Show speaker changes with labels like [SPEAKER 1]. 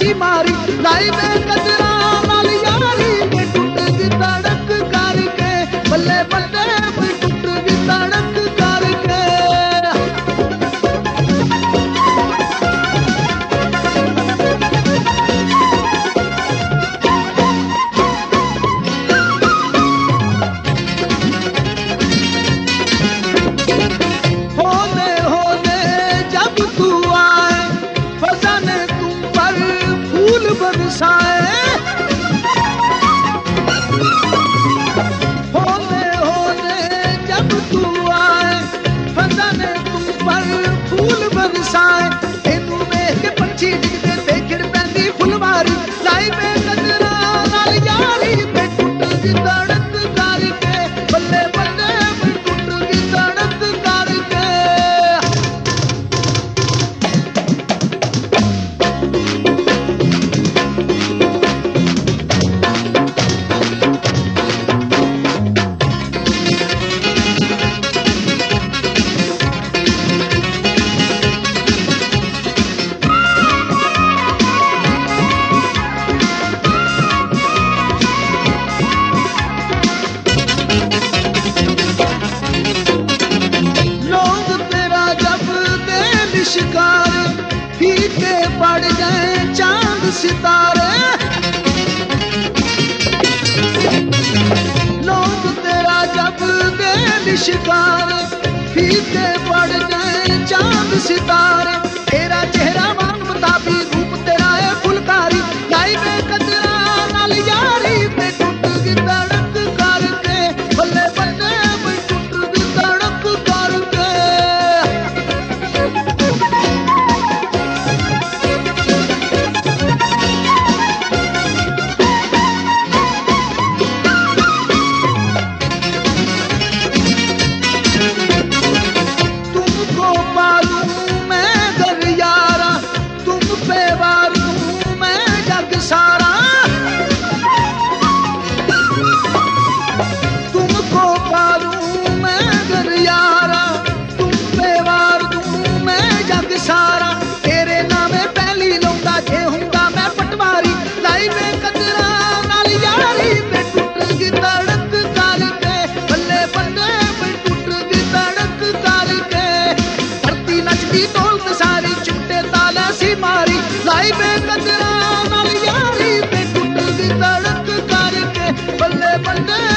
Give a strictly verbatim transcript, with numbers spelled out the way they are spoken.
[SPEAKER 1] सी मारी लाई में कदरा नाल यारी में टूट गई तड़क करके बल्ले बल्ले में टूट गई तड़क करके। होने होने जब तू आए फजन तुम पर फूल बरसाए, होने होने जब तू आए फजन तुम पर फूल बरसाए। इनू वेख के पंछी डिगदे ते खिड़ पैंदी फुलवारी लाई में कदरा नाल यारी में टूट गई तड़क करके बल्ले बल्ले में टूट गई तड़क करके। लोग तेरा जब दे शिकार फीके पड़ गए चांद सितारे, लोग तेरा जब दे शिकार फीके पड़ गए चांद सितारे। तेरा चेहरा वांग बताबी रूप तेरा है फुलकारी लाई में कदरा नाल यारी में टूट गई तड़क करके बल्ले बल्ले में टूट गई तड़क करके। तुमको पालूं मैं घर यारा तुम पे वार दूं मैं जग सारा, तुमको पालूं मैं घर यारा तुम पे वार दूं मैं जग सारा। तेरे नामे पहली लौंदा जे हुंदा मैं पटवारी लाई में कदरा नाल यारी में टूट गई तड़क करके बल्ले बल्ले में टूट गई तड़क करके। धरती नचदी ढोल सारी चिमटे ताला सी मारी लाई में कदरा नाल यारी में टूट गई तड़क करके बल्ले बल्ले